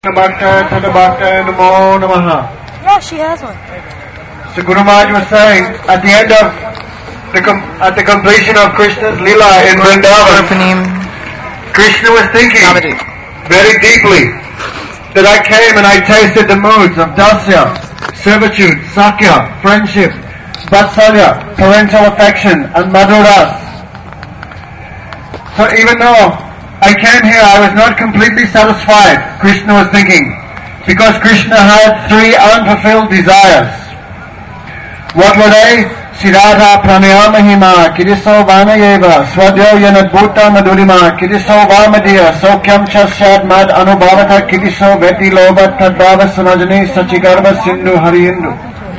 Namo Namaha. Yeah, she has one. So Guru Maharaj was saying at the end of at the completion of Krishna's Leela in Vrindavan, Krishna was thinking very deeply that I came and I tasted the moods of dasya, servitude, sakya, friendship, vatsalya, parental affection, and madhuras. So even though I came here, I was not completely satisfied, Krishna was thinking, because Krishna had three unfulfilled desires. What were they? Siddhartha pranayamahima, kiriso vanayeva, swadyo yanadbhuta madhurima, kiriso vamadiya, sokyam chasyad mad anubhavata, kiriso veti lobat tadbhava sanajani sachigarva sindhu harihindu.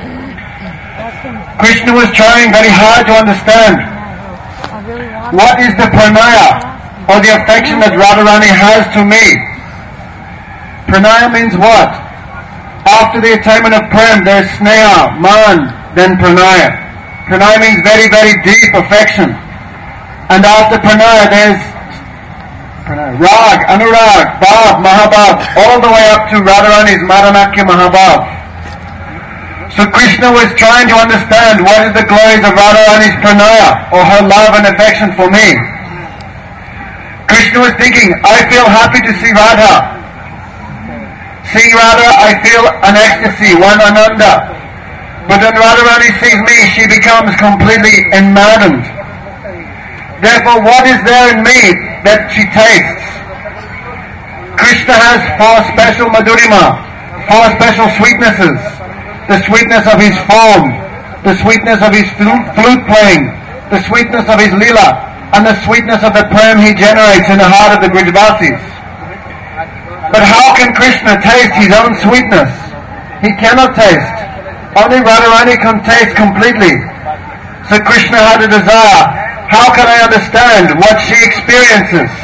Krishna was trying very hard to understand what is the pranaya, or the affection that Radharani has to me. Pranaya means what? After the attainment of prem, there is sneha, man, then pranaya. Pranaya means very, very deep affection. And after pranaya, there is rag, anurag, bhav, mahabhav, all the way up to Radharani's Madanakya Mahabhav. So Krishna was trying to understand what is the glories of Radharani's pranaya, or her love and affection for me. Krishna was thinking, I feel happy to see Radha. Seeing Radha, I feel an ecstasy, one ananda. But when Radharani sees me, she becomes completely enmaddened. Therefore, what is there in me that she tastes? Krishna has four special madhurima, four special sweetnesses. The sweetness of his form, the sweetness of his flute playing, the sweetness of his lila, and the sweetness of the prem he generates in the heart of the Grijvasis. But how can Krishna taste his own sweetness? He cannot taste. Only Radharani can taste completely. So Krishna had a desire. How can I understand what she experiences?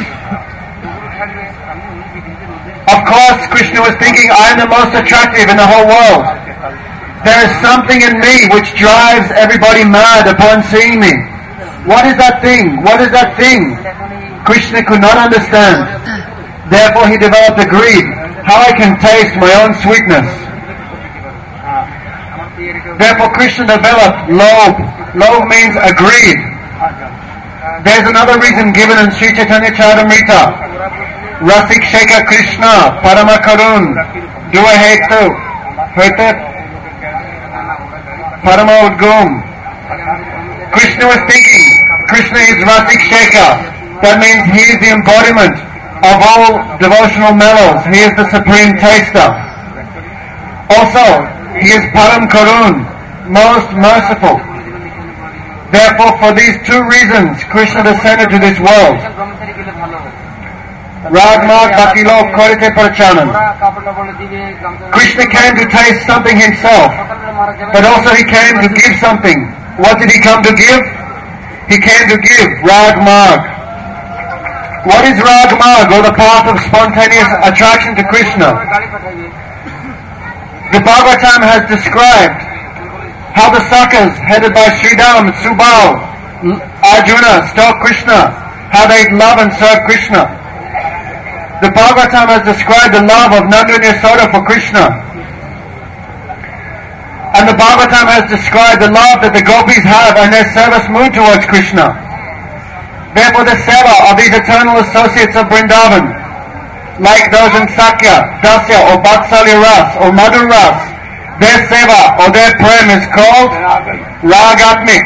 Of course, Krishna was thinking, I am the most attractive in the whole world. There is something in me which drives everybody mad upon seeing me. What is that thing? What is that thing? Krishna could not understand. Therefore he developed a greed. How I can taste my own sweetness. Therefore Krishna developed lobh. Lobh means a greed. There's another reason given in Sri Chaitanya Charitamrita. Rasik Shekha Krishna, Parama Karun, Dua Hetu, Hete, Parama Udgum. Krishna was thinking, Krishna is Rasik Shekha. That means he is the embodiment of all devotional mellows. He is the supreme taster. Also, he is Param Karun, most merciful. Therefore, for these two reasons, Krishna descended to this world. Ragmag Bakilo Korite Parchanan. Krishna came to taste something himself, but also he came to give something. What did he come to give? He came to give Ragmag. What is Ragmag, or the path of spontaneous attraction to Krishna? The Bhagavatam has described how the Sakhas, headed by Sridham, Subal, Arjuna, stalk Krishna, how they love and serve Krishna. The Bhagavatam has described the love of Nanda and Yasoda for Krishna. And the Bhagavatam has described the love that the gopis have and their service mood towards Krishna. Therefore the seva of these eternal associates of Vrindavan, like those in Sakya, Dasya or Vatsalya Ras or Madhur Ras, their seva or their prem is called Ragatmik.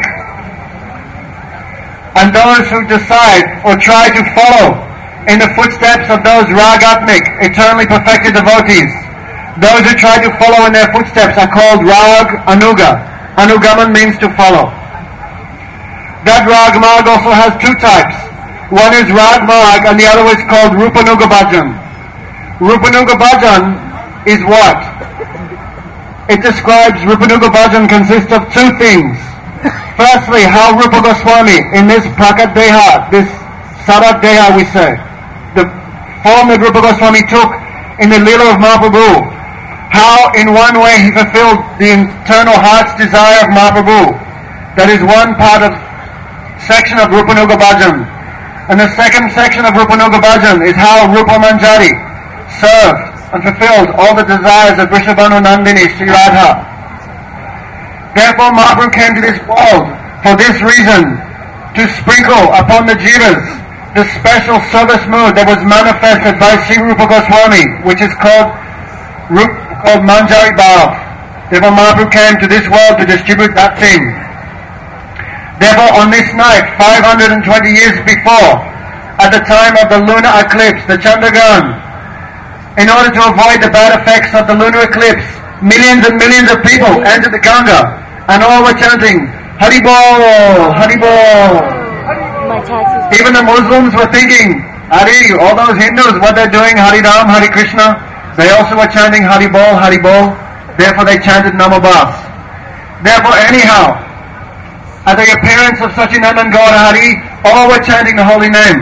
And those who decide or try to follow in the footsteps of those Ragatmik, eternally perfected devotees, those who try to follow in their footsteps are called Rag Anuga. Anugaman means to follow. That Ragmag also has two types. One is Ragmag and the other is called Rupanuga Bhajan. Rupanuga Bhajan is what? It describes Rupanuga Bhajan consists of two things. Firstly, how Rupa Goswami in this Prakat Deha, this Sarat Deha we say, the form that Rupa Goswami took in the Leela of Mahaprabhu, how in one way he fulfilled the internal heart's desire of Mahaprabhu. That is one part of section of Rupanuga Bhajan. And the second section of Rupanuga Bhajan is how Rupa Manjari served and fulfilled all the desires of Vrishabhanu Nandini Sri Radha. Therefore Mahaprabhu came to this world for this reason, to sprinkle upon the jivas the special service mood that was manifested by Sri Rupa Goswami, which is called Manjari Bhav. Therefore Mahaprabhu came to this world to distribute that thing. Therefore on this night, 520 years before, at the time of the lunar eclipse, the Chandragrahan, in order to avoid the bad effects of the lunar eclipse, millions and millions of people entered the Ganga, and all were chanting, Hari Bol, Hari Bol. Even the Muslims were thinking, Hari, all those Hindus, what they're doing, Hari Ram, Hari Krishna, they also were chanting Hari Bol, Hari Bol. Therefore they chanted Namo Bas. Therefore anyhow, at the appearance of Sachinandan Gaura Hari, all were chanting the holy name.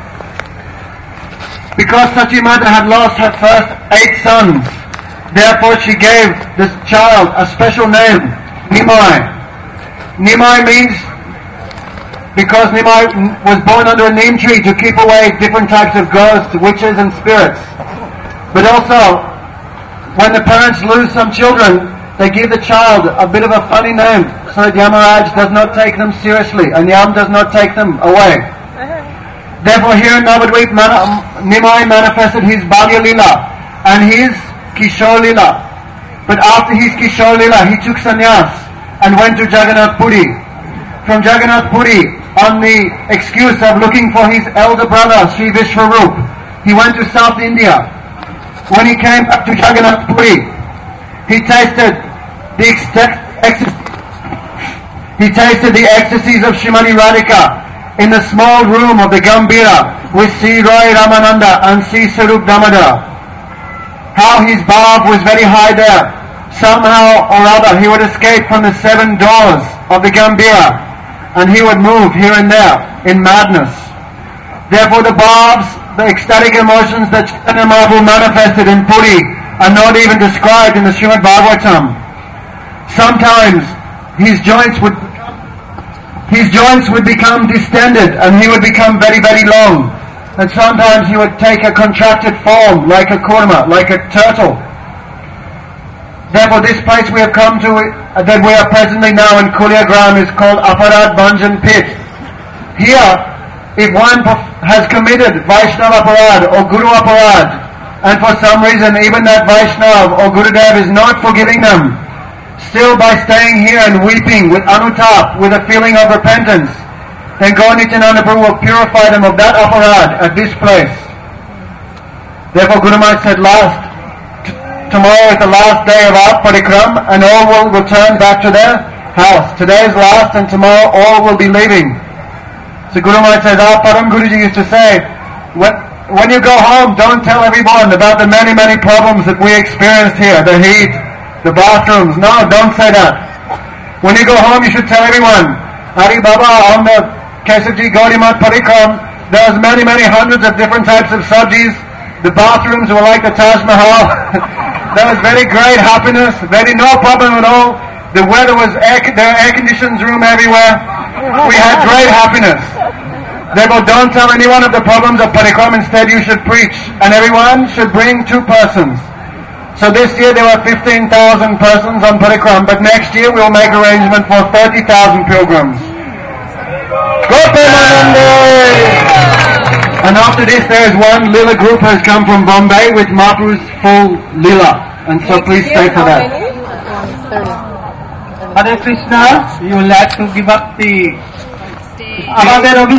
Because Sachi Mata had lost her first 8 sons, therefore she gave this child a special name, Nimai. Nimai means, because Nimai was born under a neem tree to keep away different types of ghosts, witches and spirits. But also, when the parents lose some children, they give the child a bit of a funny name so that Yamaraj does not take them seriously and Yam does not take them away. Therefore here in Navadvip, Nimai manifested his Balya Lila and his Kishore Lila. But after his Kishore Lila, he took sannyas and went to Jagannath Puri. From Jagannath Puri, on the excuse of looking for his elder brother, Sri Vishwarup, he went to South India. When he came back to Jagannath Puri, he tasted the ecstasies of Shrimati Radhika in the small room of the Gambhira with Sri Roy Ramananda and Sri Sarup Damodar. How his bhav was very high there. Somehow or other he would escape from the 7 doors of the Gambhira and he would move here and there in madness. Therefore the bhavs, the ecstatic emotions that Chaitanya Mahaprabhu manifested in Puri are not even described in the Srimad Bhagavatam. Sometimes his joints would become distended and he would become very, very long. And sometimes he would take a contracted form like a kurma, like a turtle. Therefore this place we have come to, that we are presently now in Kulyagram, is called Aparad Bhanjan Pit. Here, if one has committed Vaishnava Aparad or Guru Aparad, and for some reason even that Vaishnav or Gurudev is not forgiving them, still by staying here and weeping with Anutap, with a feeling of repentance, then Gaura Nityananda Prabhu will purify them of that aparad at this place. Therefore Guru Maharaj said, tomorrow is the last day of our parikram and all will return back to their house. Today is last and tomorrow all will be leaving. So Guru Maharaj says, our Param Guruji used to say, when you go home, don't tell everyone about the many, many problems that we experienced here, the heat, the bathrooms. No, don't say that. When you go home, you should tell everyone, Hari Baba, on the Kesavji Gaudimat Parikram, there was many, many hundreds of different types of sabjis. The bathrooms were like the Taj Mahal. There was very great happiness, no problem at all. The weather was there were air-conditioned room everywhere. We had great happiness. Therefore, don't tell anyone of the problems of Parikram. Instead, you should preach. And everyone should bring 2 persons. So this year there were 15,000 persons on Parikram, but next year we'll make arrangement for 30,000 pilgrims. And after this there is one Lila group has come from Bombay with Mahaprabhu's full Lila. And so please stay for that. Hare Krishna, you would like to give up the...